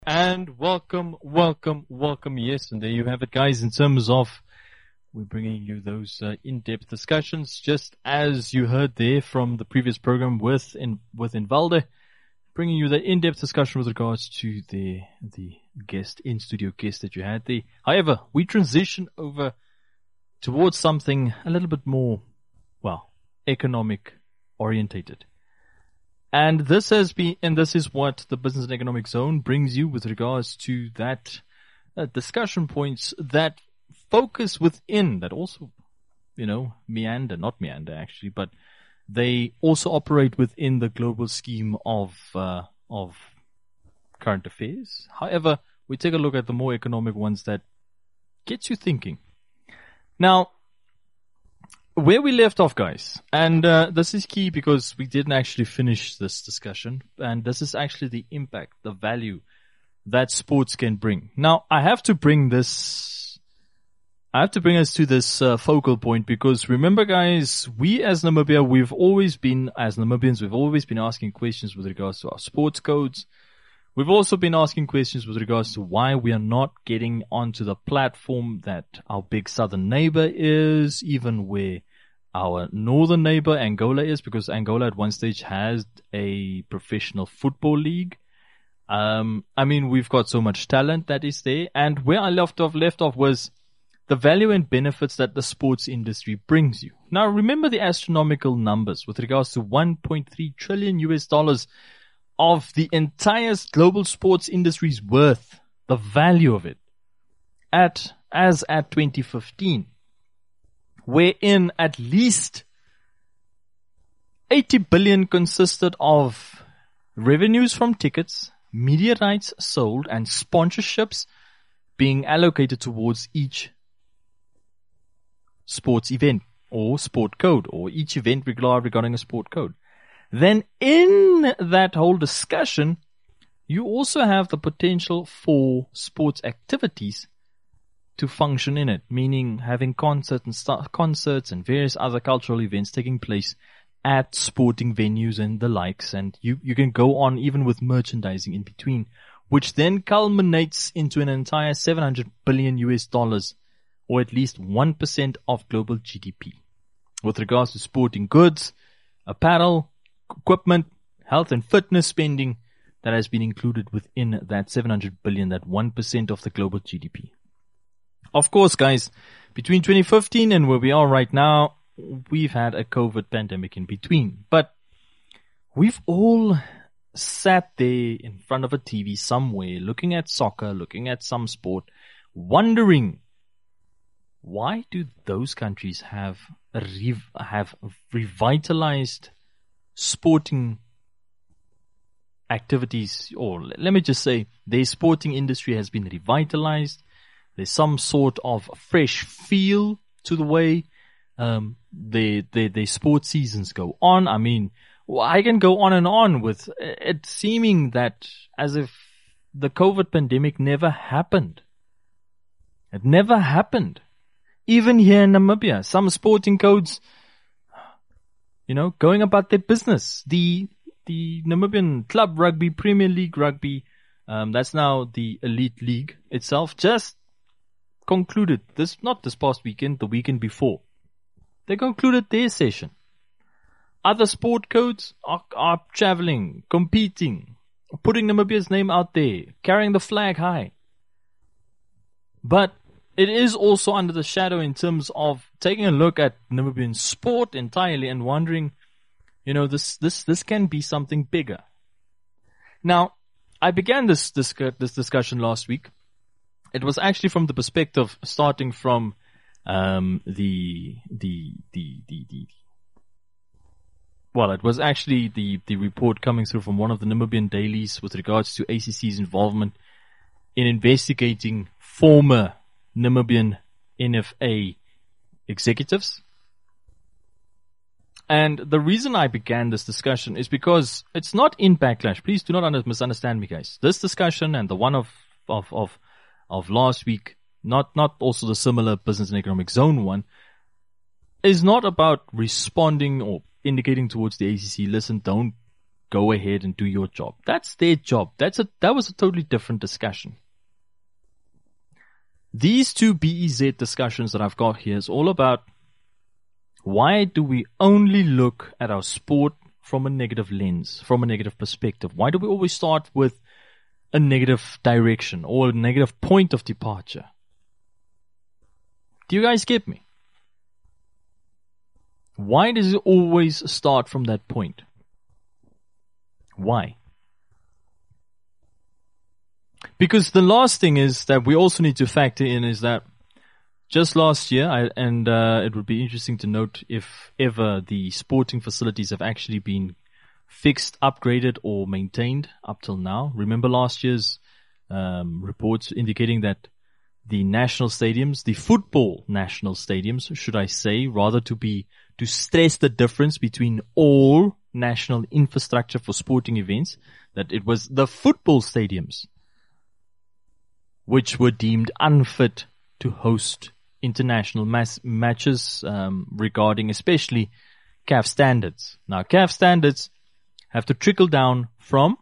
And welcome. Yes, and there you have it, guys. In terms of we're bringing you those in-depth discussions, just as you heard there from the previous program with Invalde, bringing you the in-depth discussion with regards to the in-studio guest that you had there. However, we transition over towards something a little bit more, economic orientated. And this is what the Business and Economic Zone brings you with regards to that discussion points that focus within, that also, not meander actually, but they also operate within the global scheme of current affairs. However, we take a look at the more economic ones that gets you thinking. Now, where we left off, guys, and this is key because we didn't actually finish this discussion, and this is actually the impact, the value that sports can bring. Now, I have to bring us to this focal point because remember, guys, we as Namibia, we've always been asking questions with regards to our sports codes. We've also been asking questions with regards to why we are not getting onto the platform that our big southern neighbor is, even where our northern neighbor Angola is, because Angola at one stage has a professional football league. We've got so much talent that is there. And where I left off was the value and benefits that the sports industry brings you. Now, remember the astronomical numbers with regards to $1.3 trillion of the entire global sports industry's worth, the value of it, as at 2015, wherein at least 80 billion consisted of revenues from tickets, media rights sold, and sponsorships being allocated towards each sports event or sport code, or each event regarding a sport code. Then in that whole discussion, you also have the potential for sports activities to function in it, meaning having concerts and various other cultural events taking place at sporting venues and the likes. And you can go on even with merchandising in between, which then culminates into an entire $700 billion, or at least 1% of global GDP. With regards to sporting goods, apparel, equipment, health and fitness spending that has been included within that 700 billion, that 1% of the global GDP. Of course, guys, between 2015 and where we are right now, we've had a COVID pandemic in between. But we've all sat there in front of a TV somewhere, looking at soccer, looking at some sport, wondering, why do those countries have revitalized sporting activities, or let me just say their sporting industry has been revitalized. There's some sort of fresh feel to the way their sports seasons go on. I can go on and on with it seeming that as if the COVID pandemic never happened. It never happened. Even here in Namibia, some sporting codes, going about their business. The Namibian Club Rugby, Premier League Rugby, that's now the Elite League itself, just concluded not this past weekend, the weekend before. They concluded their session. Other sport codes are traveling, competing, putting Namibia's name out there, carrying the flag high. But it is also under the shadow in terms of taking a look at Namibian sport entirely and wondering, this can be something bigger. Now, I began this discussion last week. It was actually from the perspective starting from it was actually the report coming through from one of the Namibian dailies with regards to ACC's involvement in investigating former Namibian NFA executives. And the reason I began this discussion is because it's not in backlash. Please do not misunderstand me, guys. This discussion and the one of last week, not also the similar Business and Economic Zone one, is not about responding or indicating towards the ACC, listen, don't go ahead and do your job. That's their job. That was a totally different discussion. These two BEZ discussions that I've got here is all about why do we only look at our sport from a negative lens, from a negative perspective? Why do we always start with a negative direction or a negative point of departure? Do you guys get me? Why does it always start from that point? Why? Because the last thing is that we also need to factor in is that just last year, it would be interesting to note if ever the sporting facilities have actually been fixed, upgraded, or maintained up till now. Remember last year's reports indicating that the national stadiums, the football national stadiums, should I say, rather to stress the difference between all national infrastructure for sporting events, that it was the football stadiums which were deemed unfit to host international matches regarding especially CAF standards. Now, CAF standards have to trickle down from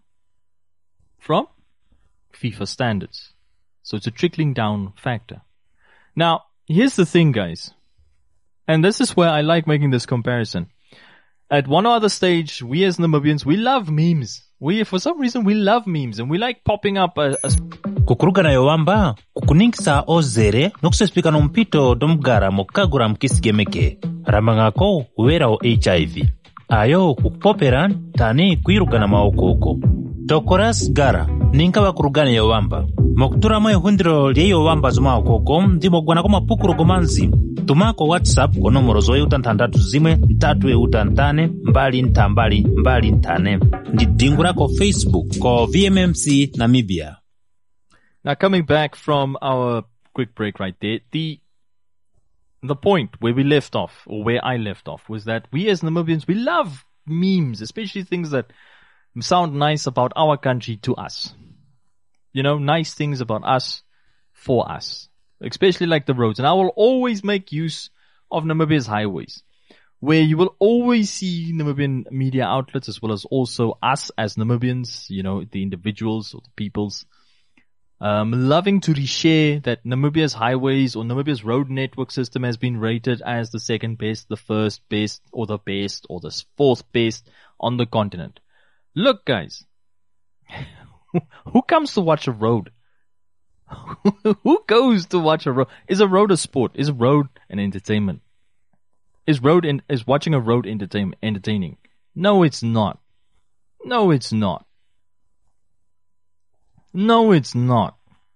FIFA standards. So it's a trickling down factor. Now, here's the thing, guys. And this is where I like making this comparison. At one or other stage, we as Namibians, we love memes. For some reason, we love memes and we like popping up kukuruga na yowamba kukuninkisa ozere nokusespika nompito domugara mokagura mkisigemeke ramangako uwera o HIV ayo kukupopera tani kuiruga na maokoko tokoras gara ninka bakurugana yowamba mokutura mwe hundiro lye yowamba zuma okoko ndimo gwana ko mapukuro gomanzi tumako WhatsApp ko nomero zoe utantandatu zimwe ntatu utantane mbali ntambali mbali ntane ndidingura ko Facebook ko VMMC Namibia. Now, coming back from our quick break right there, the point where we left off, or where I left off, was that we as Namibians, we love memes, especially things that sound nice about our country to us. You know, nice things about us for us, especially like the roads. And I will always make use of Namibia's highways, where you will always see Namibian media outlets as well as also us as Namibians, you know, the individuals or the peoples, loving to reshare that Namibia's highways or Namibia's road network system has been rated as the second best, the first best, or the best, or the fourth best on the continent. Look, guys, who comes to watch a road? Who goes to watch a road? Is a road a sport? Is a road an entertainment? Is watching a road entertaining? No, it's not. No, it's not. No, it's not.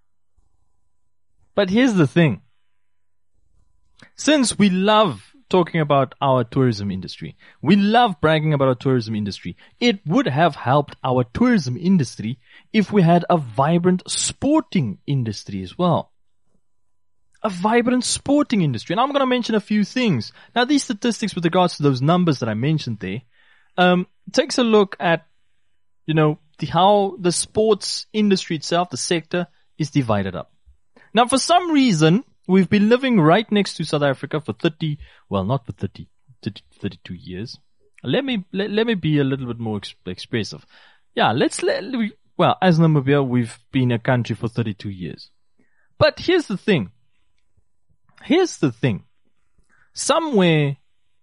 But here's the thing. Since we love talking about our tourism industry, we love bragging about our tourism industry, it would have helped our tourism industry if we had a vibrant sporting industry as well. A vibrant sporting industry. And I'm going to mention a few things. Now, these statistics with regards to those numbers that I mentioned there, takes a look at, you know, how the sports industry itself, the sector, is divided up. Now, for some reason, we've been living right next to South Africa for 32 years. Let me be a little bit more expressive. Yeah, as Namibia, we've been a country for 32 years. But here's the thing. Somewhere,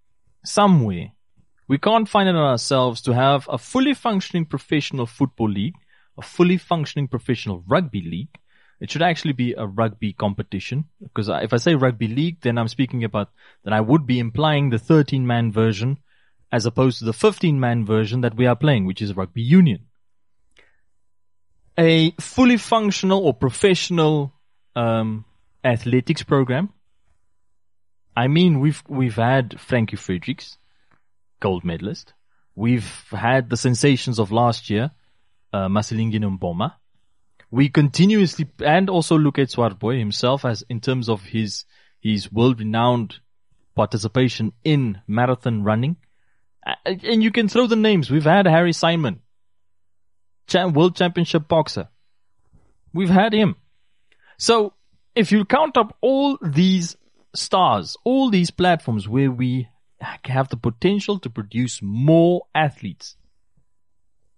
we can't find it in ourselves to have a fully functioning professional football league, a fully functioning professional rugby league. It should actually be a rugby competition, because if I say rugby league, then I would be implying the 13-man version as opposed to the 15-man version that we are playing, which is rugby union. A fully functional or professional athletics program. I mean, we've had Frankie Fredericks, gold medalist. We've had the sensations of last year, Masilingi Mboma. We continuously, and also look at Swartboy himself as in terms of his world-renowned participation in marathon running. And you can throw the names. We've had Harry Simon, world championship boxer. We've had him. So if you count up all these stars, all these platforms where we have the potential to produce more athletes,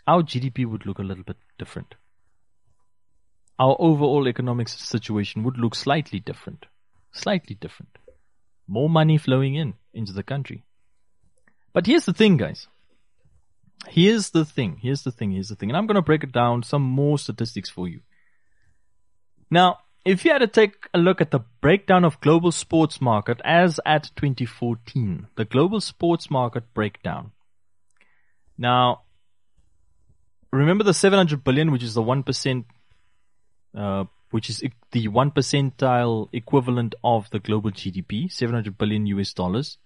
our GDP would look a little bit different. Our overall economic situation would look slightly different. Slightly different. More money flowing into the country. But here's the thing, guys. Here's the thing. And I'm going to break it down, some more statistics for you. Now, if you had to take a look at the breakdown of global sports market as at 2014, the global sports market breakdown. Now, remember the 700 billion, which is the 1%, which is the 1 percentile equivalent of the global GDP, 700 billion US dollars.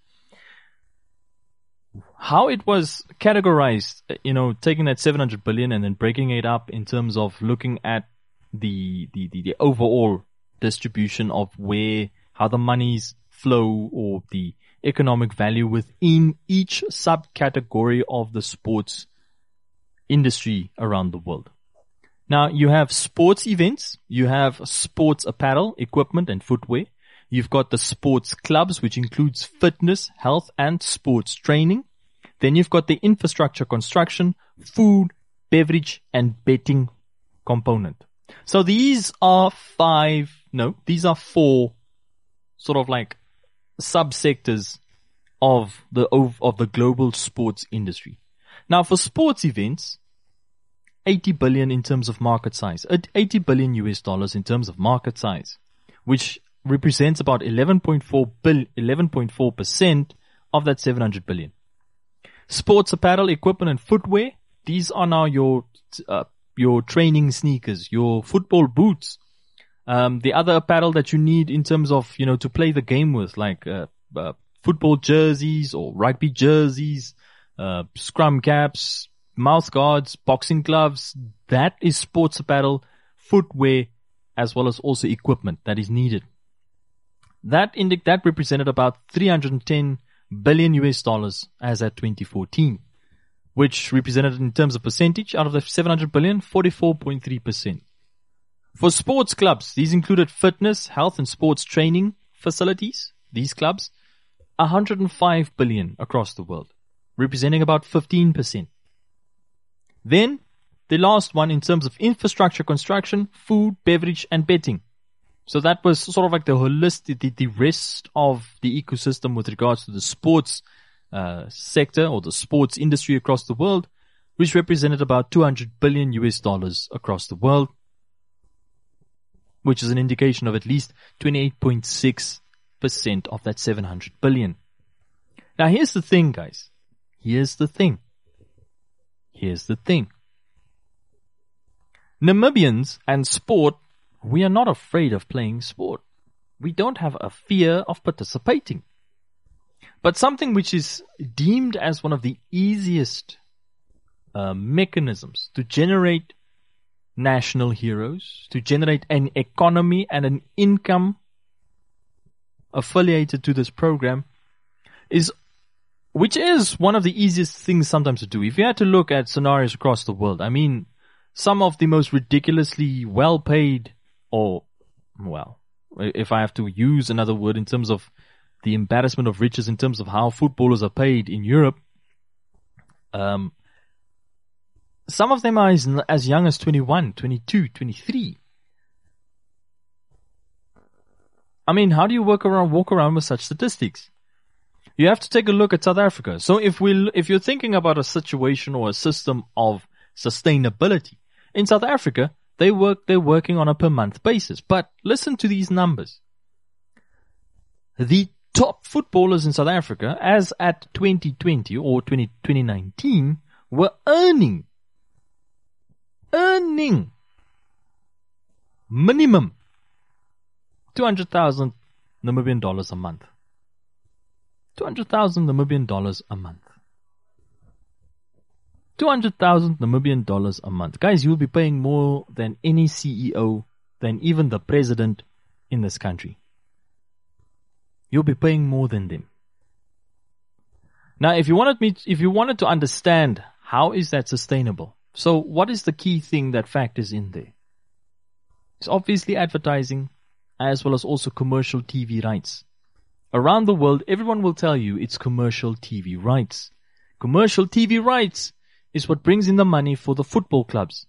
How it was categorized, taking that 700 billion and then breaking it up in terms of looking at the overall distribution of how the monies flow or the economic value within each subcategory of the sports industry around the world. Now, you have sports events, you have sports apparel, equipment and footwear. You've got the sports clubs, which includes fitness, health and sports training. Then you've got the infrastructure construction, food, beverage and betting component. So these are four sort of like subsectors of the global sports industry. Now for sports events, 80 billion in terms of market size, 80 billion US dollars in terms of market size, which represents about 11.4% of that 700 billion. Sports apparel, equipment and footwear, these are now your training sneakers, your football boots, the other apparel that you need in terms of, to play the game with, like football jerseys or rugby jerseys, scrum caps, mouth guards, boxing gloves. That is sports apparel, footwear, as well as also equipment that is needed. That represented about 310 billion US dollars as at 2014, which represented in terms of percentage out of the 700 billion, 44.3%. For sports clubs, these included fitness, health and sports training facilities, these clubs, 105 billion across the world, representing about 15%. Then, the last one in terms of infrastructure construction, food, beverage and betting. So that was sort of like the holistic, the rest of the ecosystem with regards to the sports sector or the sports industry across the world, which represented about 200 billion US dollars across the world, which is an indication of at least 28.6% of that 700 billion. Now here's the thing, guys. Here's the thing. Namibians and sport, we are not afraid of playing sport. We don't have a fear of participating. But something which is deemed as one of the easiest mechanisms to generate national heroes, to generate an economy and an income affiliated to this program, which is one of the easiest things sometimes to do. If you had to look at scenarios across the world, I mean, some of the most ridiculously well-paid, if I have to use another word in terms of the embarrassment of riches in terms of how footballers are paid in Europe, some of them are as young as 21, 22, 23. I mean, how do you walk around with such statistics? You have to take a look at South Africa. So if you're thinking about a situation or a system of sustainability, in South Africa, they're working on a per month basis. But listen to these numbers. The top footballers in South Africa, as at 2020 or 2019, were earning minimum 200,000 Namibian dollars a month. 200,000 Namibian dollars a month. 200,000 Namibian dollars a month. Guys, you'll be paying more than any CEO, than even the president in this country. You'll be paying more than them. Now, if you wanted to understand how is that sustainable, so what is the key thing that factors in there? It's obviously advertising, as well as also commercial TV rights. Around the world, everyone will tell you it's commercial TV rights. Commercial TV rights is what brings in the money for the football clubs.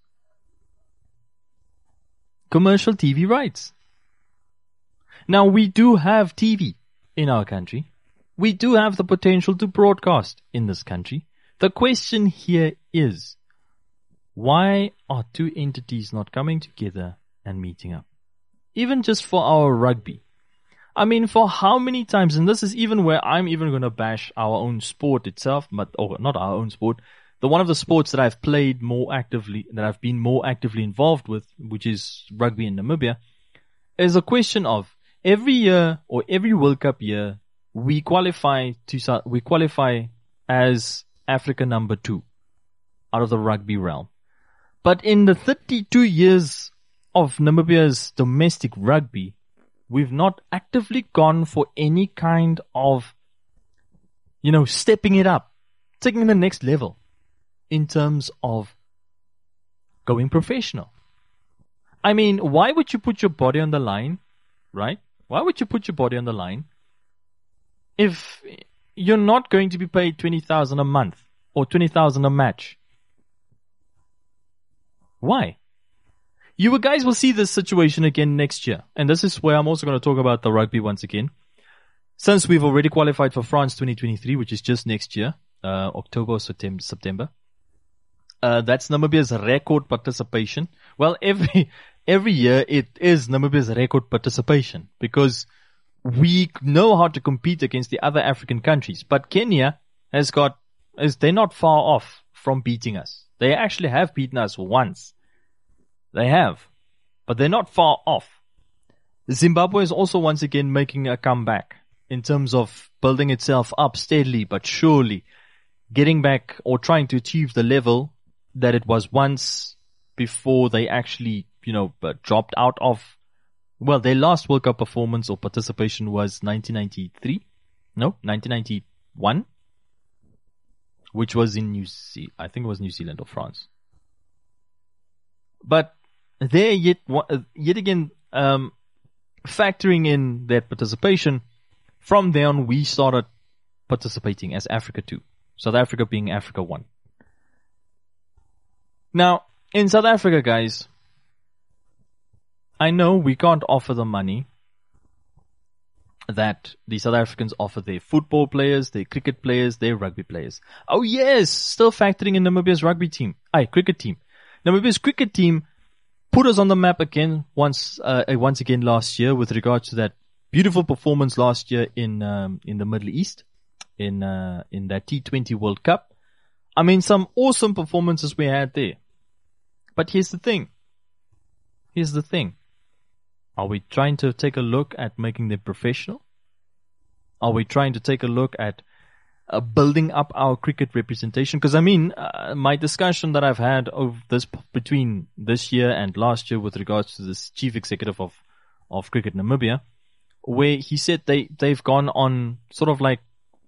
Commercial TV rights. Now, we do have TV in our country. We do have the potential to broadcast in this country. The question here is, why are two entities not coming together and meeting up? Even just for our rugby. I mean, for how many times, and this is even where I'm even going to bash our own sport itself, or not our own sport, one of the sports that I've played more actively, that I've been more actively involved with, which is rugby in Namibia, is a question of every year or every World Cup year, we qualify as Africa number 2 out of the rugby realm. But in the 32 years of Namibia's domestic rugby, we've not actively gone for any kind of, stepping it up, taking the next level in terms of going professional. I mean, why would you put your body on the line, right? Why would you put your body on the line if you're not going to be paid 20,000 a month or 20,000 a match? Why? You guys will see this situation again next year. And this is where I'm also going to talk about the rugby once again. Since we've already qualified for France 2023, which is just next year, October or September. That's Namibia's record participation. Well, every year it is Namibia's record participation because we know how to compete against the other African countries. But Kenya they're not far off from beating us. They actually have beaten us once. They have. But they're not far off. Zimbabwe is also once again making a comeback in terms of building itself up steadily but surely, getting back or trying to achieve the level that it was once before they actually, dropped out of, their last World Cup performance or participation was 1991, which was in I think it was New Zealand or France. But there yet again, factoring in that participation, from there on we started participating as Africa 2. South Africa being Africa 1. Now, in South Africa, guys, I know we can't offer the money that the South Africans offer their football players, their cricket players, their rugby players. Oh yes, still factoring in Namibia's cricket team. Namibia's cricket team put us on the map again once again last year with regards to that beautiful performance last year in the Middle East in that T20 World Cup. I mean, some awesome performances we had there. But here's the thing. Are we trying to take a look at making them professional? Are we trying to take a look at building up our cricket representation? Because my discussion that I've had between this year and last year with regards to this chief executive of Cricket Namibia, where he said they've gone on sort of like,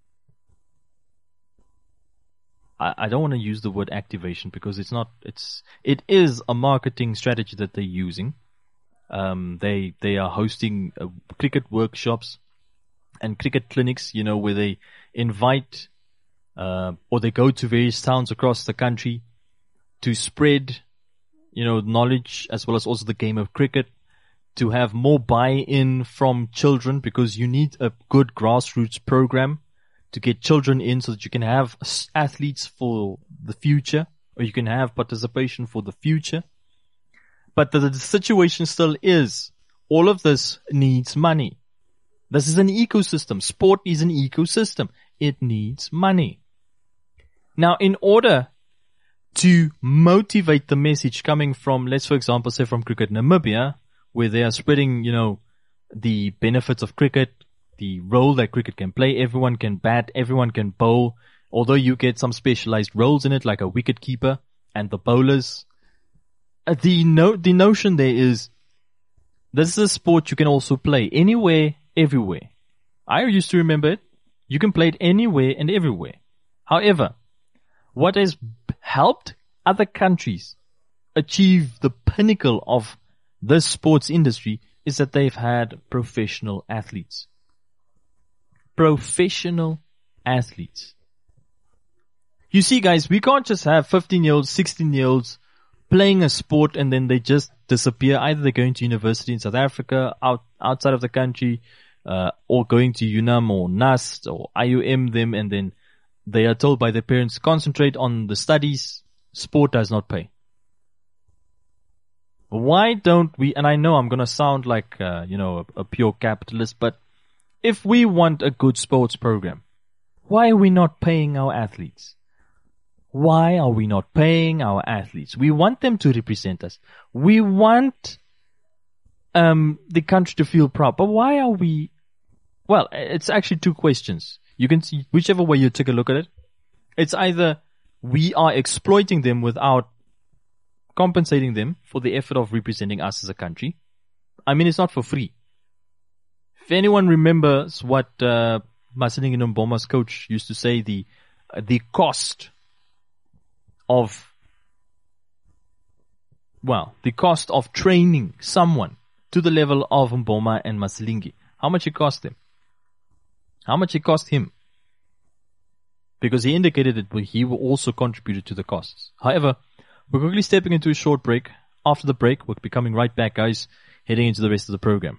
I don't want to use the word activation because it is a marketing strategy that they're using. They are hosting cricket workshops and cricket clinics, where they invite, or they go to various towns across the country to spread, knowledge as well as also the game of cricket, to have more buy-in from children because you need a good grassroots program to get children in so that you can have athletes for the future or you can have participation for the future. But the situation still is, all of this needs money. This is an ecosystem. Sport is an ecosystem. It needs money. Now, in order to motivate the message coming from, let's for example say from Cricket Namibia, where they are spreading, the benefits of cricket, the role that cricket can play. Everyone can bat, everyone can bowl, although you get some specialized roles in it, like a wicket keeper and the bowlers. The notion there is, this is a sport you can also play anywhere, everywhere. I used to remember it. You can play it anywhere and everywhere. However, what has helped other countries achieve the pinnacle of this sports industry is that they've had professional athletes. Professional athletes. You see, guys, we can't just have 15-year-olds, 16-year-olds playing a sport and then they just disappear. Either they're going to university in South Africa, outside of the country, or going to UNAM or NAST or IUM them, and then they are told by their parents, concentrate on the studies. Sport does not pay. Why don't we, and I know I'm going to sound like, a pure capitalist, but if we want a good sports program, why are we not paying our athletes? Why are we not paying our athletes? We want them to represent us. We want the country to feel proud. But why are we... Well, it's actually two questions. You can see whichever way you take a look at it. It's either we are exploiting them without compensating them for the effort of representing us as a country. I mean, it's not for free. If anyone remembers what Maselingi Nomboma's coach used to say, the cost of training someone to the level of Mboma and Maselingi. How much it cost them? How much it cost him? Because he indicated that he also contributed to the costs. However, we're quickly stepping into a short break. After the break, we'll be coming right back, guys, heading into the rest of the program.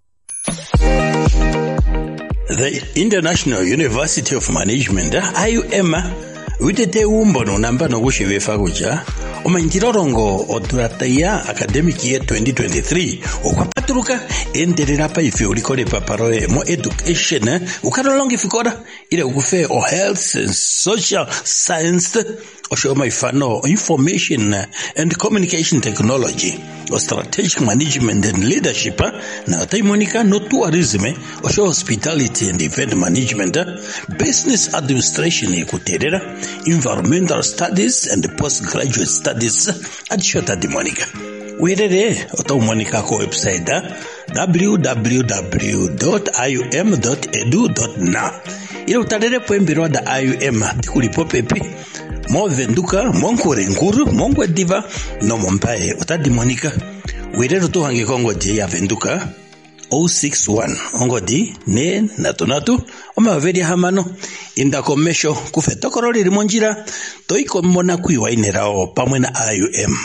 The International University of Management, IUM, witete umbono namba no gushivefa kuja omanjirorongo odurataya academic year 2023 okwapaturuka enderera pa ife ulikole paparoe mo education ukarolonga ifikora ile ukufe o health and social science oshoma ifano information and communication technology o strategic management and leadership na taimonika no tourism osho hospitality and event management business administration ikuterera environmental studies and postgraduate studies at Shota Di Monica. Werere oto Monica ko website www.ium.edu.na. Ile utarere poembiro da IUM tikulipo pepi mo venduka monkore nkuru mongwe diva no mompae otadi Monica. Werere to hange kongo je ya venduka 061 ongodi ne natunatu omaveri hamano inda komesho kufetokorori limonjira toiko mona kuiwainerao pamwe na IUM.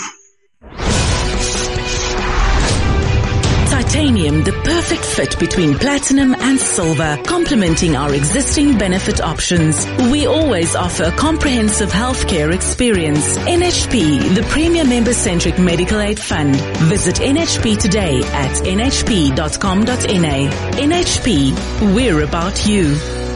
Titanium, the perfect fit between platinum and silver, complementing our existing benefit options. We always offer a comprehensive healthcare experience. NHP, the premier member-centric medical aid fund. Visit NHP today at nhp.com.na. NHP, we're about you.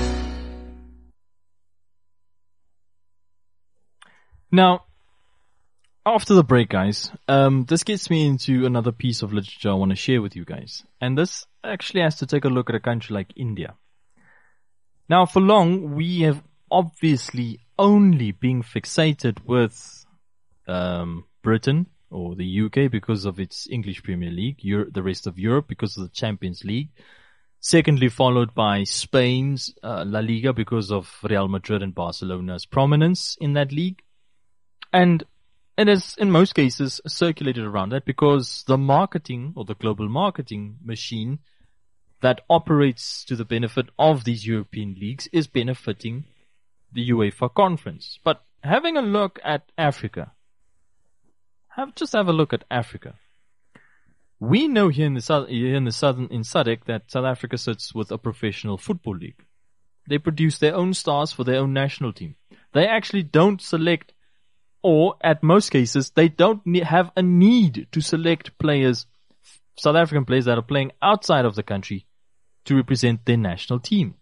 Now, after the break, guys, this gets me into another piece of literature I want to share with you guys. And this actually has to take a look at a country like India. Now, for long, we have obviously only been fixated with Britain or the UK because of its English Premier League, the rest of Europe because of the Champions League. Secondly, followed by Spain's La Liga because of Real Madrid and Barcelona's prominence in that league. And it is, in most cases, circulated around that because the marketing or the global marketing machine that operates to the benefit of these European leagues is benefiting the UEFA conference. But having a look at Africa, just have a look at Africa. We know here in SADC that South Africa sits with a professional football league. They produce their own stars for their own national team. They actually don't select, or at most cases, they don't have a need to select players, South African players that are playing outside of the country to represent their national team.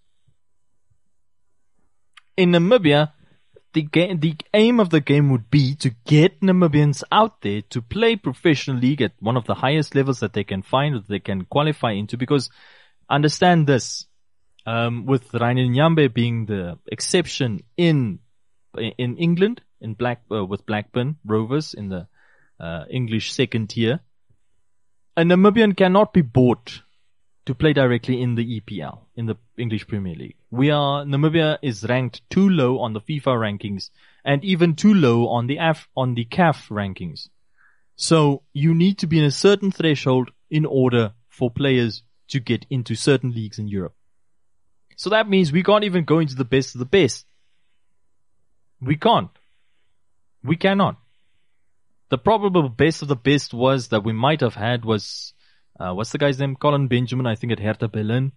In Namibia, the aim of the game would be to get Namibians out there to play professional league at one of the highest levels that they can find, that they can qualify into, because understand this, with Ryan Nyambe being the exception in England, with Blackburn Rovers in the English second tier, a Namibian cannot be bought to play directly in the EPL, in the English Premier League. Namibia is ranked too low on the FIFA rankings and even too low on the CAF rankings. So you need to be in a certain threshold in order for players to get into certain leagues in Europe. So that means we can't even go into the best of the best. We can't. We cannot. The probable best of the best was that we might have had was, what's the guy's name? Colin Benjamin, I think at Hertha Berlin.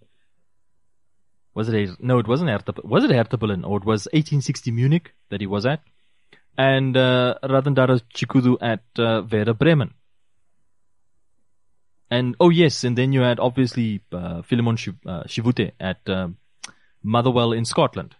No, it wasn't Hertha. Was it Hertha Berlin? Or it was 1860 Munich that he was at? And Radendara Chikudu at Werder Bremen. And, oh yes, and then you had obviously Philemon Chivute at Motherwell in Scotland.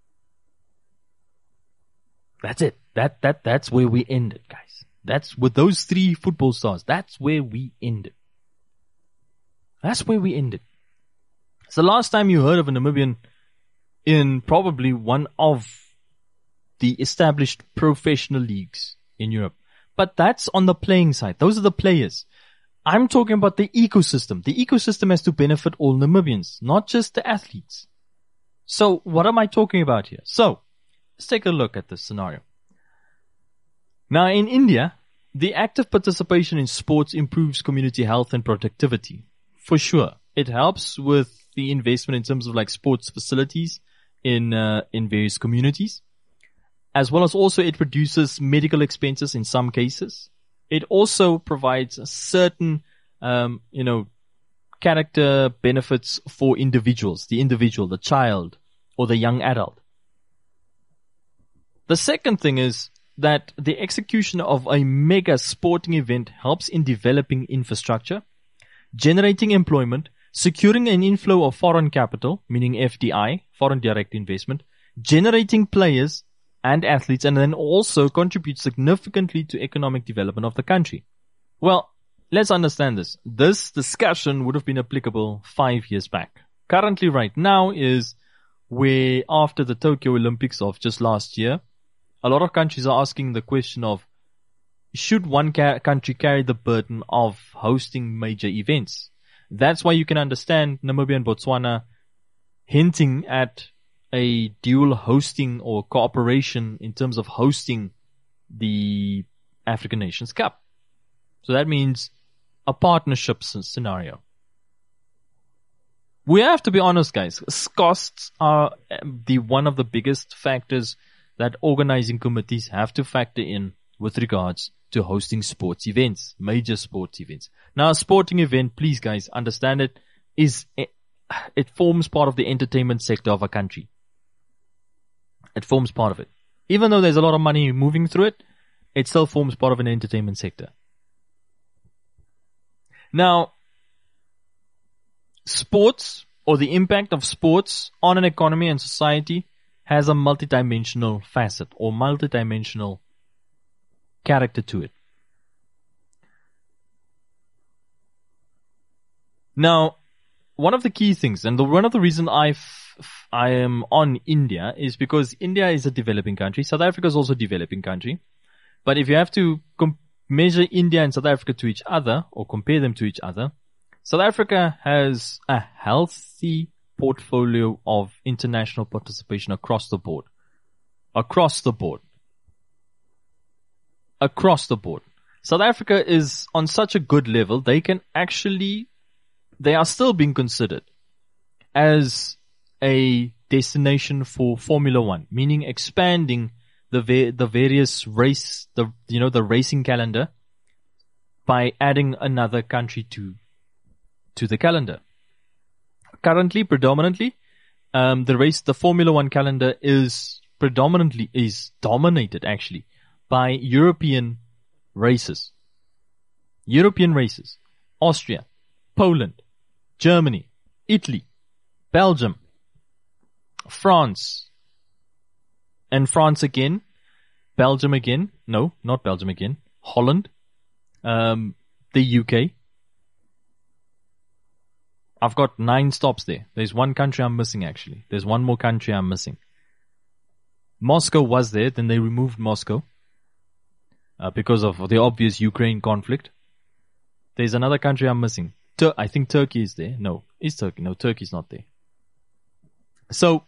That's it. That's where we ended, guys. That's with those 3 football stars. That's where we ended. That's where we ended. It's the last time you heard of a Namibian in probably one of the established professional leagues in Europe. But that's on the playing side. Those are the players. I'm talking about the ecosystem. The ecosystem has to benefit all Namibians, not just the athletes. So what am I talking about here? So let's take a look at this scenario. Now in India, the active participation in sports improves community health and productivity. For sure. It helps with the investment in terms of like sports facilities in various communities. As well as also it reduces medical expenses in some cases. It also provides certain, character benefits for individuals, the individual, the child, or the young adult. The second thing is that the execution of a mega sporting event helps in developing infrastructure, generating employment, securing an inflow of foreign capital, meaning FDI, foreign direct investment, generating players and athletes, and then also contribute significantly to economic development of the country. Well, let's understand this. This discussion would have been applicable 5 years back. Currently, right now, is where after the Tokyo Olympics of just last year, a lot of countries are asking the question of, should one country carry the burden of hosting major events? That's why you can understand Namibia and Botswana hinting at a dual hosting or cooperation in terms of hosting the African Nations Cup. So that means a partnership scenario. We have to be honest, guys. Costs are one of the biggest factors that organizing committees have to factor in with regards to hosting sports events, major sports events. Now, a sporting event, please guys, understand it forms part of the entertainment sector of a country. It forms part of it. Even though there's a lot of money moving through it, it still forms part of an entertainment sector. Now, sports or the impact of sports on an economy and society has a multidimensional facet or multidimensional character to it. Now, one of the key things, and one of the reasons I am on India is because India is a developing country. South Africa is also a developing country. But if you have to measure India and South Africa to each other or compare them to each other, South Africa has a healthy portfolio of international participation across the board. Across the board. South Africa is on such a good level, they are still being considered as a destination for Formula One, meaning expanding the various the racing calendar by adding another country to the calendar. Currently, predominantly, the Formula One calendar is dominated actually by European races. Austria, Poland, Germany, Italy, Belgium, France, and France again, Belgium again, no, not Belgium again, Holland, the UK. I've got 9 stops there. There's one country I'm missing actually. There's one more country I'm missing. Moscow was there, then they removed Moscow because of the obvious Ukraine conflict. There's another country I'm missing. I think Turkey is there. No, is Turkey? No, Turkey's not there. So,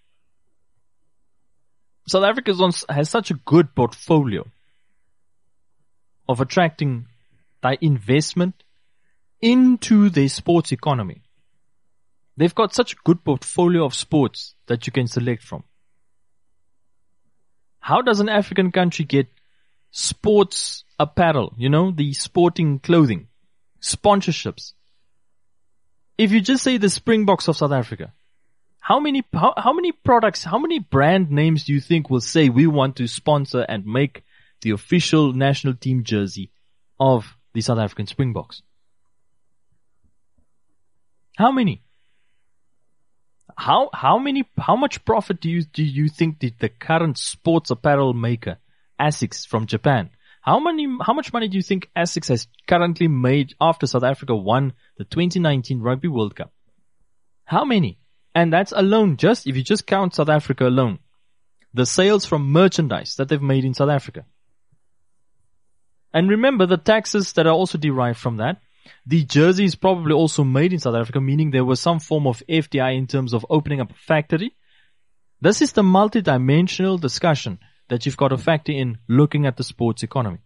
South Africa has such a good portfolio of attracting the investment into their sports economy. They've got such a good portfolio of sports that you can select from. How does an African country get sports apparel, the sporting clothing, sponsorships? If you just say the Springboks of South Africa, how many products, how many brand names do you think will say we want to sponsor and make the official national team jersey of the South African Springboks? How many? How much profit do you think did the current sports apparel maker, ASICS from Japan, how much money do you think ASICS has currently made after South Africa won the 2019 Rugby World Cup? How many? And that's alone, if you just count South Africa alone. The sales from merchandise that they've made in South Africa. And remember the taxes that are also derived from that. The jersey is probably also made in South Africa, meaning there was some form of FDI in terms of opening up a factory. This is the multidimensional discussion that you've got to factor in looking at the sports economy.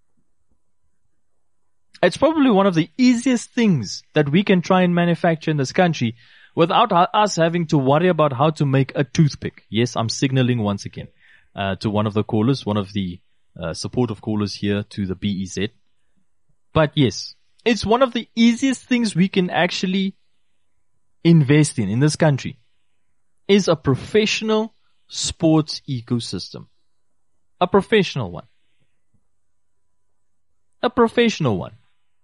It's probably one of the easiest things that we can try and manufacture in this country without us having to worry about how to make a toothpick. Yes, I'm signaling once again to one of the callers, one of the supportive callers here to the BEZ. But yes, it's one of the easiest things we can actually invest in this country is a professional sports ecosystem. A professional one. A professional one.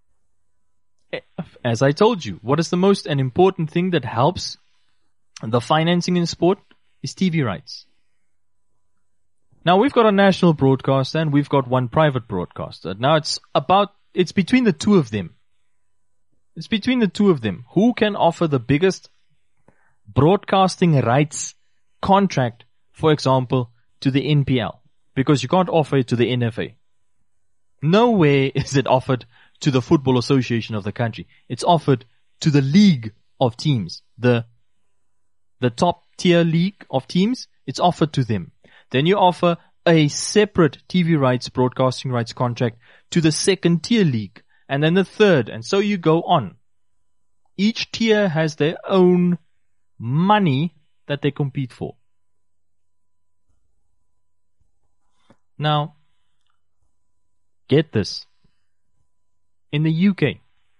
As I told you, what is the most and important thing that helps the financing in sport is TV rights. Now we've got a national broadcaster and we've got one private broadcaster. Now it's between the two of them. It's between the two of them. Who can offer the biggest broadcasting rights contract, for example, to the NPL? Because you can't offer it to the NFA. Nowhere is it offered to the Football Association of the country. It's offered to the league of teams. The top tier league of teams, it's offered to them. Then you offer a separate TV rights, broadcasting rights contract to the second tier league. And then the third, and so you go on. Each tier has their own money that they compete for. Now, get this. In the UK,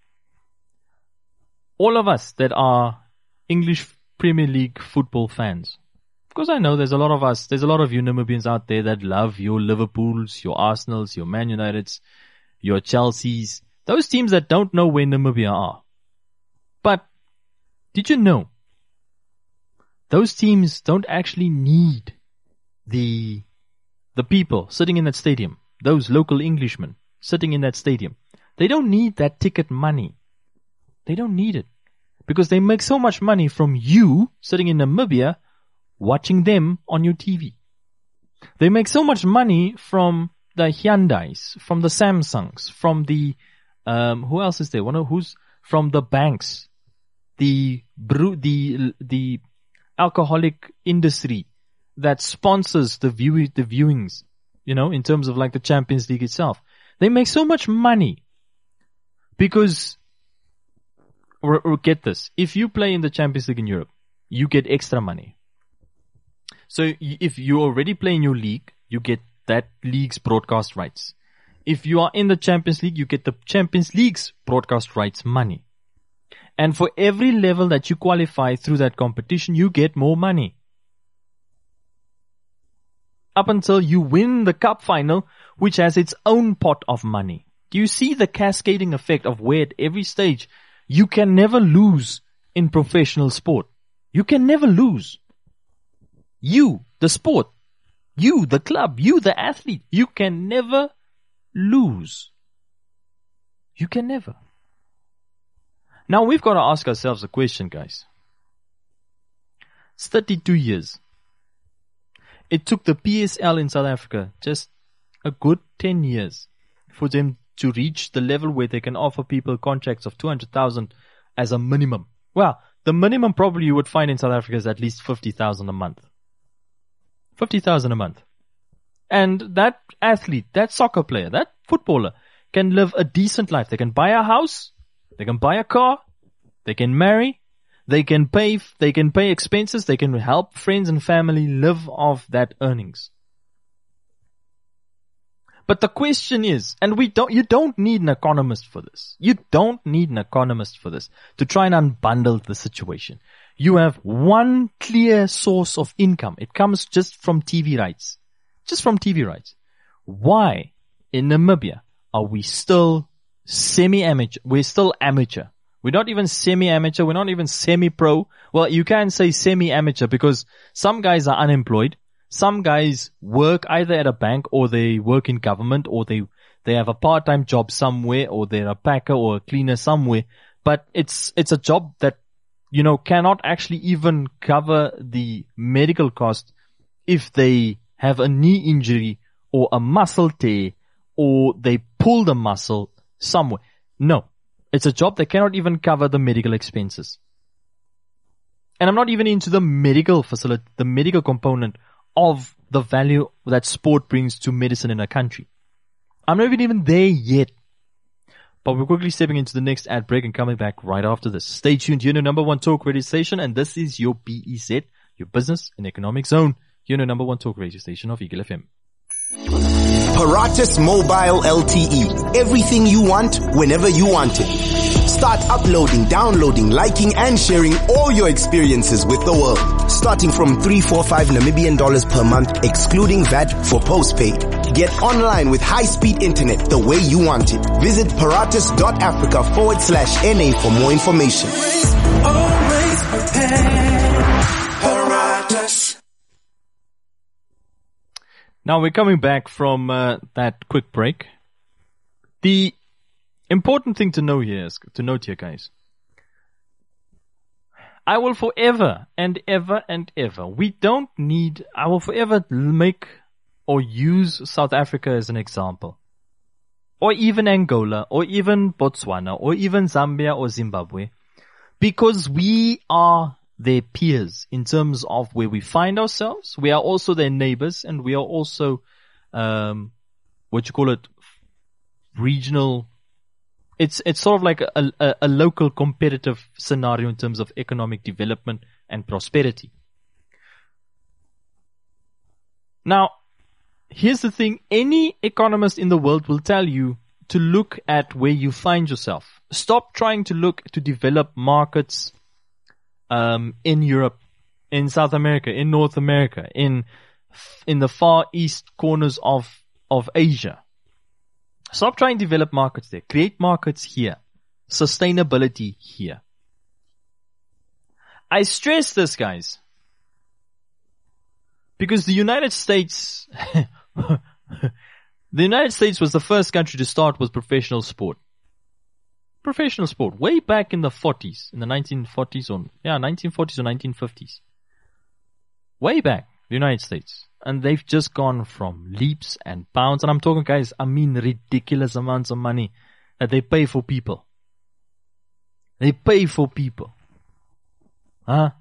all of us that are English Premier League football fans, because I know there's a lot of you Namibians out there that love your Liverpools, your Arsenals, your Man Uniteds, your Chelseas, those teams that don't know where Namibia are. But did you know those teams don't actually need the people sitting in that stadium, those local Englishmen sitting in that stadium. They don't need that ticket money. They don't need it because they make so much money from you sitting in Namibia watching them on your TV. They make so much money from the Hyundais, from the Samsungs, from the who else is there? Who's from the banks, the alcoholic industry that sponsors the viewings, in terms of like the Champions League itself. They make so much money because, or get this, if you play in the Champions League in Europe, you get extra money. So if you already play in your league, you get that league's broadcast rights. If you are in the Champions League, you get the Champions League's broadcast rights money. And for every level that you qualify through that competition, you get more money. Up until you win the cup final, which has its own pot of money. Do you see the cascading effect of where at every stage you can never lose in professional sport? You can never lose. You, the sport, you, the club, you, the athlete, you can never lose. You can never. Now we've got to ask ourselves a question, guys. It's 32 years. It took the PSL in South Africa just a good 10 years for them to reach the level where they can offer people contracts of 200,000 as a minimum. Well, the minimum probably you would find in South Africa is at least 50,000 a month. 50,000 a month. And that athlete, that soccer player, that footballer can live a decent life. They can buy a house, they can buy a car, they can marry, they can pay expenses, they can help friends and family live off that earnings. But the question is, and you don't need an economist for this. You don't need an economist for this to try and unbundle the situation. You have one clear source of income. It comes just from TV rights. Just from TV rights. Why in Namibia are we still semi-amateur? We're still amateur. We're not even semi-amateur. We're not even semi-pro. Well, you can say semi-amateur because some guys are unemployed. Some guys work either at a bank or they work in government or they have a part-time job somewhere or they're a packer or a cleaner somewhere. But it's a job that, cannot actually even cover the medical cost if they have a knee injury or a muscle tear or they pull the muscle somewhere. No, it's a job that cannot even cover the medical expenses. And I'm not even into the medical facility, the medical component of the value that sport brings to medicine in a country. I'm not even there yet. But we're quickly stepping into the next ad break and coming back right after this. Stay tuned. You're your number one talk radio station, and this is your BEZ, your business and economic zone. You're your number one talk radio station of Eagle FM. Paratus Mobile LTE. Everything you want, whenever you want it. Start uploading, downloading, liking and sharing all your experiences with the world. Starting from 345 Namibian dollars per month, excluding VAT for postpaid. Get online with high-speed internet the way you want it. Visit paratus.africa/NA for more information. Always prepared. Paratus. Now we're coming back from that quick break. The important thing to note here, guys. I will forever and ever, I will forever make or use South Africa as an example. Or even Angola, or even Botswana, or even Zambia or Zimbabwe. Because we are their peers in terms of where we find ourselves. We are also their neighbors, and we are also, regional. It's sort of like a local competitive scenario in terms of economic development and prosperity. Now, here's the thing. Any economist in the world will tell you to look at where you find yourself. Stop trying to look to develop markets in Europe, in South America, in North America, in the far east corners of Asia. Stop trying to develop markets there. Create markets here. Sustainability here. I stress this, guys, because the United States, was the first country to start with professional sport. Professional sport, way back in the 40s, in the 1940s or 1950s. Way back, the United States. And they've just gone from leaps and bounds. And I'm talking, guys, ridiculous amounts of money that they pay for people. They pay for people. Huh?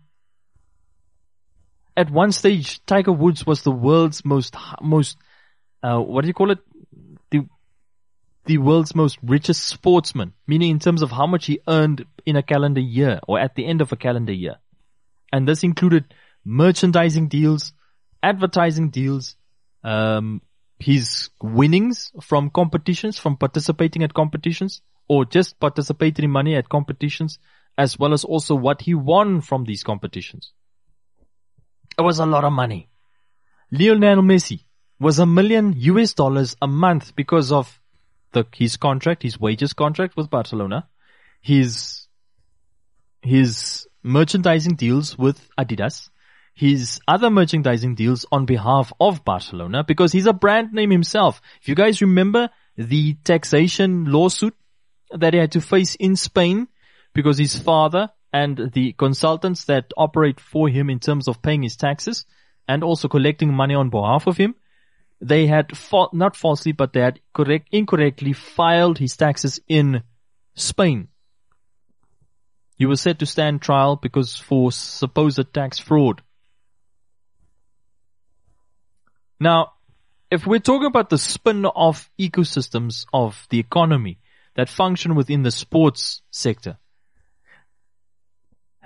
At one stage, Tiger Woods was the world's most, what do you call it? The world's most richest sportsman, meaning in terms of how much he earned in a calendar year or at the end of a calendar year. And this included merchandising deals, advertising deals, his winnings from competitions, from participating at competitions, or just participating in money at competitions, as well as also what he won from these competitions. It was a lot of money. Lionel Messi was $1 million a month because of his wages contract with Barcelona, his merchandising deals with Adidas, his other merchandising deals on behalf of Barcelona, because he's a brand name himself. If you guys remember the taxation lawsuit that he had to face in Spain, because his father and the consultants that operate for him in terms of paying his taxes and also collecting money on behalf of him, they had not falsely, but they had incorrectly filed his taxes in Spain. He was set to stand trial because for supposed tax fraud. Now, if we're talking about the spin-off ecosystems of the economy that function within the sports sector,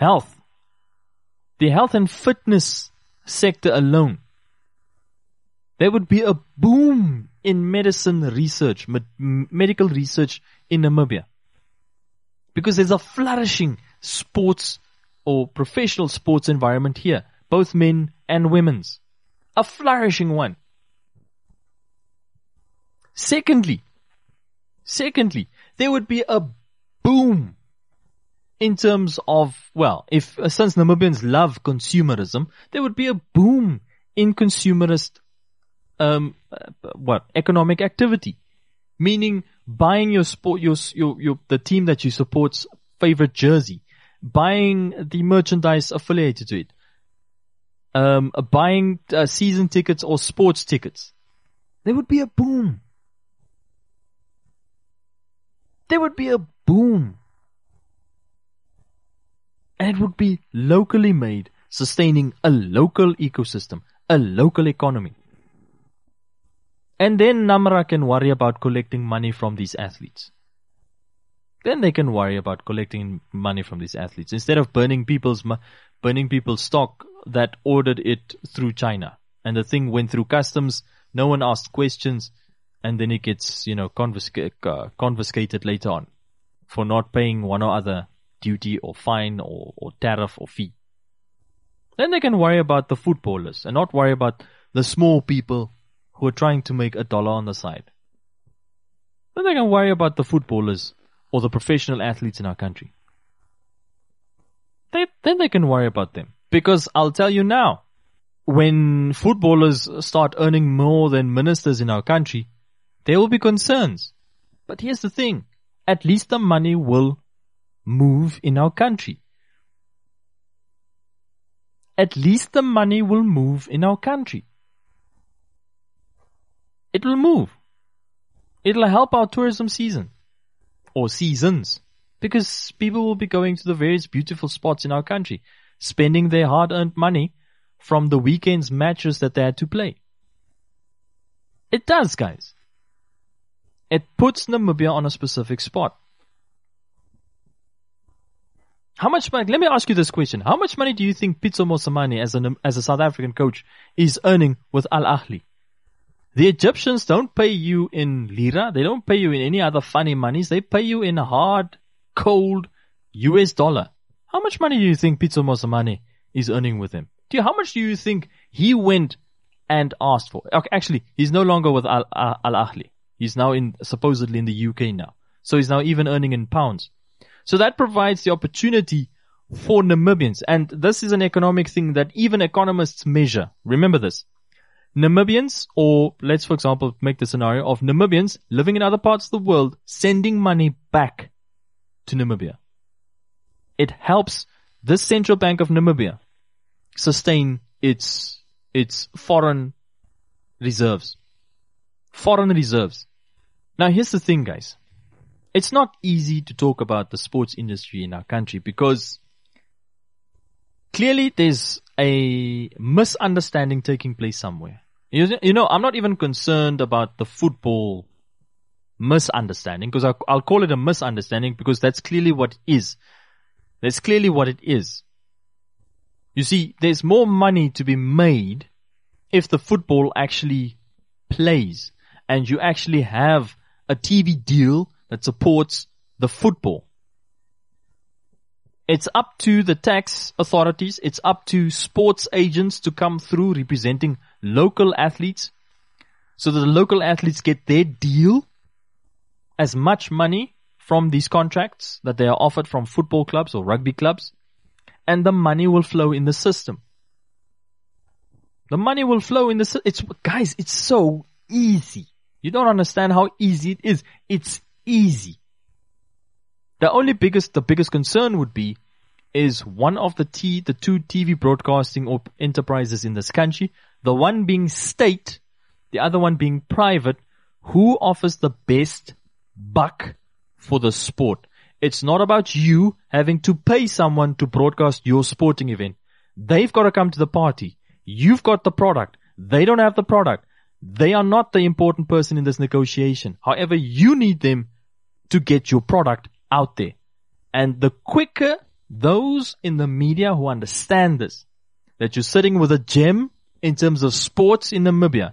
the health and fitness sector alone There would be a boom in medicine research, medical research in Namibia. Because there's a flourishing sports or professional sports environment here, both men and women's. A flourishing one. Secondly, there would be a boom in terms of, since Namibians love consumerism, there would be a boom in consumerist, economic activity. Meaning buying your sport, the team that you support's favorite jersey, buying the merchandise affiliated to it, buying season tickets or sports tickets. There would be a boom. There would be a boom. And it would be locally made, sustaining a local ecosystem, a local economy. And then Namra can worry about collecting money from these athletes. Then they can worry about collecting money from these athletes instead of burning people's stock that ordered it through China. And the thing went through customs, no one asked questions, and then it gets, confiscated later on for not paying one or other duty or fine or tariff or fee. Then they can worry about the footballers and not worry about the small people who are trying to make $1 on the side. Then they can worry about the footballers or the professional athletes in our country. Then they can worry about them. Because I'll tell you now, when footballers start earning more than ministers in our country, there will be concerns. But here's the thing. At least the money will move in our country. At least the money will move in our country. It will move. It'll help our tourism season. Or seasons. Because people will be going to the various beautiful spots in our country, spending their hard-earned money from the weekend's matches that they had to play. It does, guys. It puts Namibia on a specific spot. How much money? Let me ask you this question. How much money do you think Pitso Mosimane as a South African coach is earning with Al Ahly? The Egyptians don't pay you in lira. They don't pay you in any other funny monies. They pay you in a hard, cold US dollar. How much money do you think Pitso Mosimane is earning with him? How much do you think he went and asked for? Okay, actually, he's no longer with Al Ahly. He's now supposedly in the UK now. So he's now even earning in pounds. So that provides the opportunity for Namibians. And this is an economic thing that even economists measure. Remember this. Namibians, or let's for example make the scenario of Namibians living in other parts of the world sending money back to Namibia. It helps the Central Bank of Namibia sustain its foreign reserves. Foreign reserves. Now here's the thing, guys. It's not easy to talk about the sports industry in our country because clearly there's a misunderstanding taking place somewhere. You know, I'm not even concerned about the football misunderstanding because I'll call it a misunderstanding because that's clearly what it is. That's clearly what it is. You see, there's more money to be made if the football actually plays and you actually have a TV deal that supports the football. It's up to the tax authorities, it's up to sports agents to come through representing local athletes so that the local athletes get their deal, as much money from these contracts that they are offered from football clubs or rugby clubs, and the money will flow in the system. The money will flow in the system. Guys, it's so easy. You don't understand how easy it is. It's easy. The biggest concern would be is one of the two TV broadcasting enterprises in this country, the one being state, the other one being private, who offers the best buck for the sport. It's not about you having to pay someone to broadcast your sporting event. They've got to come to the party. You've got the product. They don't have the product. They are not the important person in this negotiation. However, you need them to get your product out there. And the quicker those in the media who understand this, that you're sitting with a gem in terms of sports in Namibia,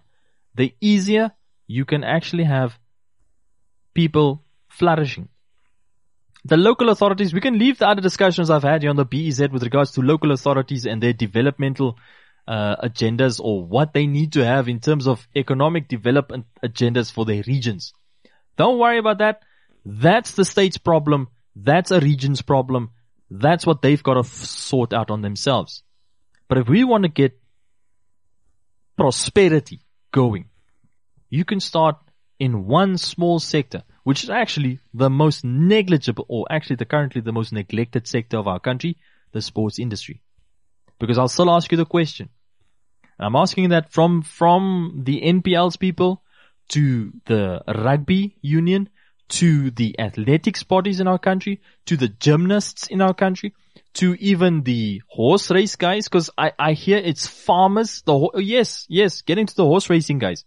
the easier you can actually have people flourishing. The local authorities, we can leave the other discussions I've had here on the BEZ with regards to local authorities and their developmental agendas, or what they need to have in terms of economic development agendas for their regions. Don't worry about that. That's the state's problem. That's a region's problem. That's what they've got to sort out on themselves. But if we want to get prosperity going, you can start in one small sector, which is actually the most negligible, or actually currently the most neglected sector of our country, the sports industry. Because I'll still ask you the question. And I'm asking that from the NPL's people to the rugby union, to the athletics bodies in our country, to the gymnasts in our country, to even the horse race guys, because I hear it's farmers. Yes, get into the horse racing guys.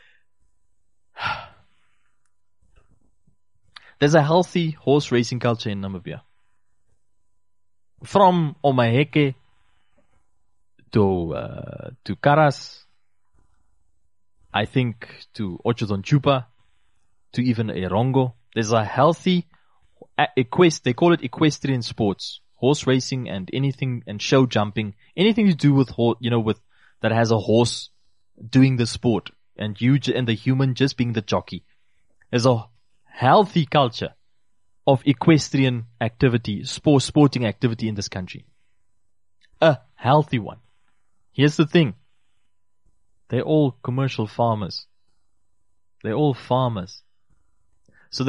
There's a healthy horse racing culture in Namibia. From Omaheke to Karas, I think to Otjozondjupa, to even Erongo. There's a healthy they call it equestrian sports, horse racing and anything, and show jumping, anything to do with with that has a horse doing the sport, and you and the human just being the jockey. There's a healthy culture of equestrian activity, sporting activity in this country. A healthy one. Here's the thing. They're all commercial farmers. They're all farmers. So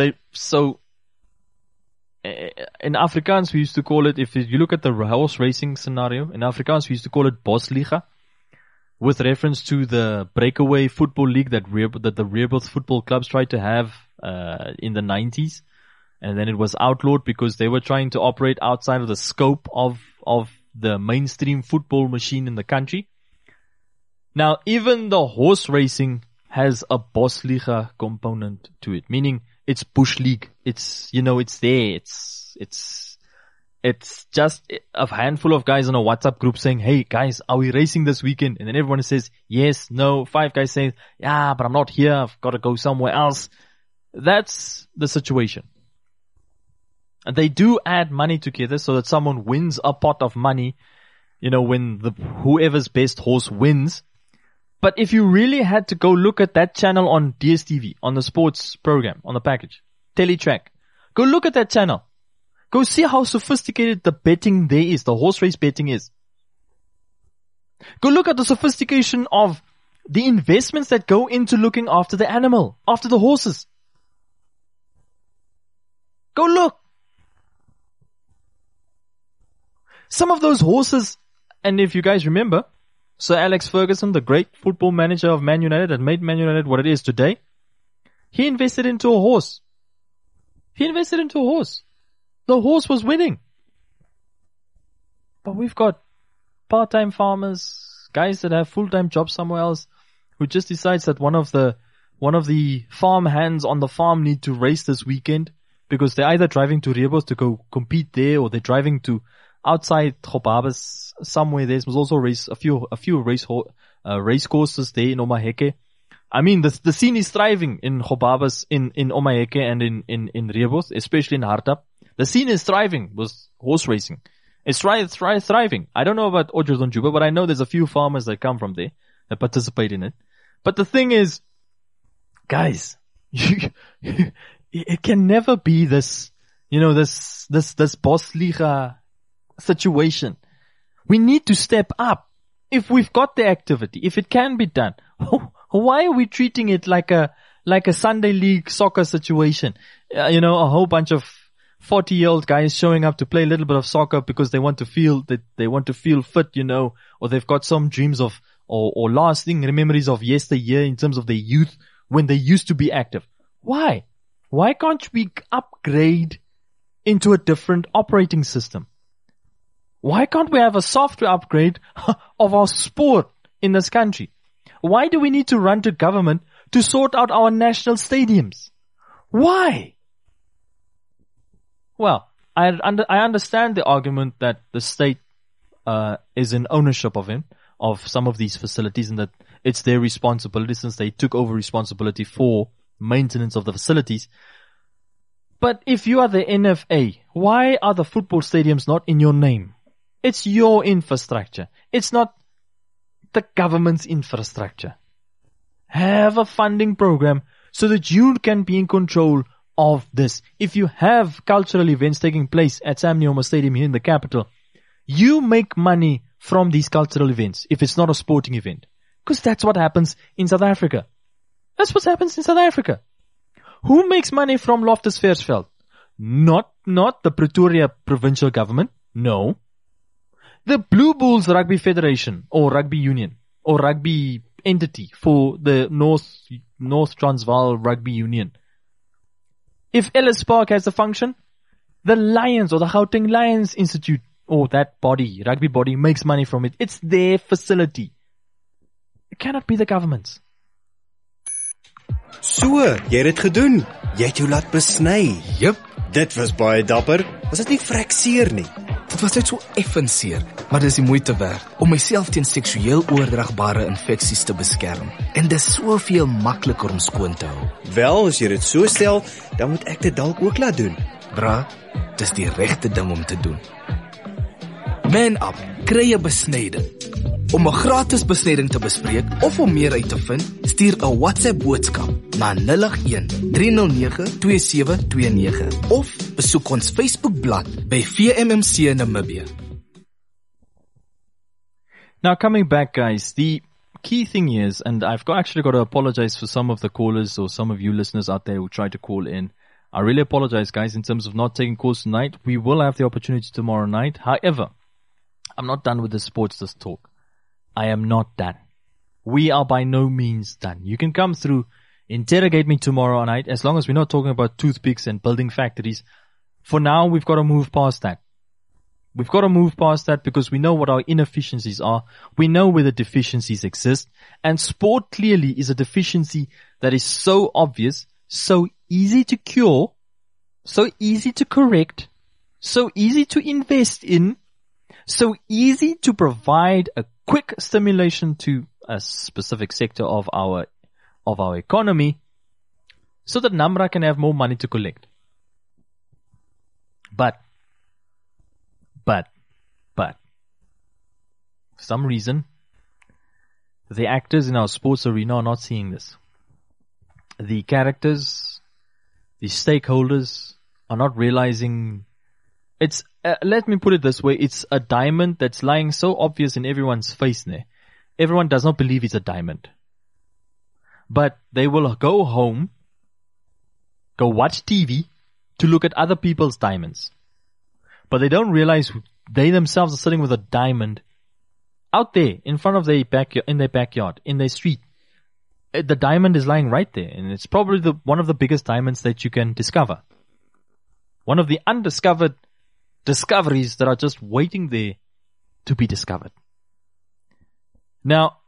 in Afrikaans we used to call it, if you look at the horse racing scenario, in Afrikaans we used to call it Bosliga, with reference to the breakaway football league that the Rehoboth football clubs tried to have in the 90s. And then it was outlawed because they were trying to operate outside of the scope of the mainstream football machine in the country. Now, even the horse racing has a Bosliga component to it, meaning it's bush league. It's, it's there. It's just a handful of guys on a WhatsApp group saying, hey guys, are we racing this weekend? And then everyone says, yes, no. 5 guys say, yeah, but I'm not here. I've got to go somewhere else. That's the situation. And they do add money together so that someone wins a pot of money, when whoever's best horse wins. But if you really had to go look at that channel on DSTV, on the sports program, on the package, Teletrack, go look at that channel. Go see how sophisticated the betting there is, the horse race betting is. Go look at the sophistication of the investments that go into looking after the animal, after the horses. Go look. Some of those horses, and if you guys remember, Sir Alex Ferguson, the great football manager of Man United that made Man United what it is today, he invested into a horse. The horse was winning. But we've got part-time farmers, guys that have full-time jobs somewhere else, who just decides that one of the farm hands on the farm need to race this weekend because they're either driving to Rehoboth to go compete there, or they're driving to outside Gobabis somewhere. There was also a few race courses there in Omaheke. I mean, the scene is thriving in Gobabis, in Omaheke and in Rehoboth, especially in Hartap. The scene is thriving with horse racing. It's thriving. I don't know about Otjozondjupa, but I know there's a few farmers that come from there that participate in it. But the thing is, guys, it can never be this, this Bosliga situation. We need to step up. If we've got the activity, if it can be done, why are we treating it like a Sunday league soccer situation? A whole bunch of 40-year-old guys showing up to play a little bit of soccer because they want to feel fit, or they've got some dreams of, or lasting memories of yesteryear in terms of their youth when they used to be active. Why? Why can't we upgrade into a different operating system? Why can't we have a software upgrade of our sport in this country? Why do we need to run to government to sort out our national stadiums? Why? Well, I understand the argument that the state is in ownership of of some of these facilities and that it's their responsibility since they took over responsibility for maintenance of the facilities. But if you are the NFA, why are the football stadiums not in your name? It's your infrastructure. It's not the government's infrastructure. Have a funding program so that you can be in control of this. If you have cultural events taking place at Sam Nujoma Stadium here in the capital, you make money from these cultural events if it's not a sporting event. Because that's what happens in South Africa. That's what happens in South Africa. Who makes money from Loftus Versfeld? Not the Pretoria provincial government. No. The Blue Bulls Rugby Federation or Rugby Union or Rugby entity for the North Transvaal Rugby Union. If Ellis Park has a function, the Lions or the Gauteng Lions Institute or that body, rugby body, makes money from it. It's their facility. It cannot be the government's. So, jy het dit gedoen. Jy het jou laat besny. Jep, Dit was baie dapper. Was dit nie vrek seer nie? dit was net so effens seer, maar dis die moeite werd om myself teen seksueel oordraagbare infeksies te beskerm. En dis soveel makliker om skoon te hou. Wel, as jy dit so stel, dan moet ek dit dalk ook laat doen. Bra, dis die regte ding om te doen. Man Up, kry 'n besnyding. Om 'n gratis besnyding te bespreek of om meer uit te vind, stuur 'n WhatsApp boodskap na 081 309 2729 of besoek ons Facebookblad by VMMC Namibia. Now coming back, guys, the key thing is, and I've actually got to apologize for some of the callers or some of you listeners out there who tried to call in. I really apologize, guys, in terms of not taking calls tonight. We will have the opportunity tomorrow night. However, I'm not done with the sports this talk. I am not done. We are by no means done. You can come through, interrogate me tomorrow night, as long as we're not talking about toothpicks and building factories. For now, we've got to move past that. We've got to move past that because we know what our inefficiencies are. We know where the deficiencies exist. And sport clearly is a deficiency that is so obvious, so easy to cure, so easy to correct, so easy to invest in, so easy to provide a quick stimulation to a specific sector of our economy so that Namra can have more money to collect. But, for some reason, the actors in our sports arena are not seeing this. The characters, the stakeholders are not realizing it's, let me put it this way, it's a diamond that's lying so obvious in everyone's face there. Everyone does not believe it's a diamond. But they will go home, go watch TV to look at other people's diamonds. But they don't realize they themselves are sitting with a diamond out there in front of their backyard, in their street. The diamond is lying right there, and it's probably one of the biggest diamonds that you can discover. One of the undiscovered discoveries that are just waiting there to be discovered. Now,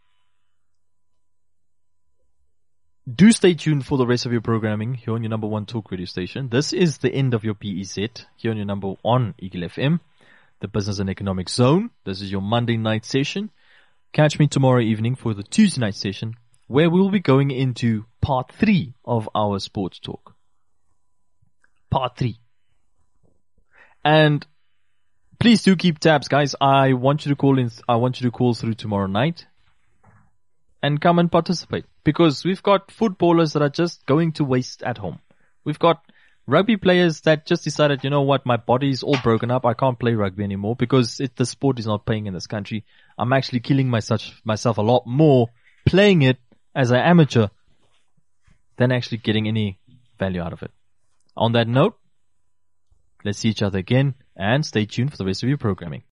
do stay tuned for the rest of your programming here on your number one talk radio station. This is the end of your PEZ here on your number one Eagle FM, the Business and Economic Zone. This is your Monday night session. Catch me tomorrow evening for the Tuesday night session, where we'll be going into part 3 of our sports talk. Part 3. And please do keep tabs, guys. I want you to call in. I want you to call through tomorrow night and come and participate, because we've got footballers that are just going to waste at home. We've got rugby players that just decided, you know what, my body is all broken up. I can't play rugby anymore because the sport is not paying in this country. I'm actually killing myself a lot more playing it as an amateur than actually getting any value out of it. On that note, let's see each other again and stay tuned for the rest of your programming.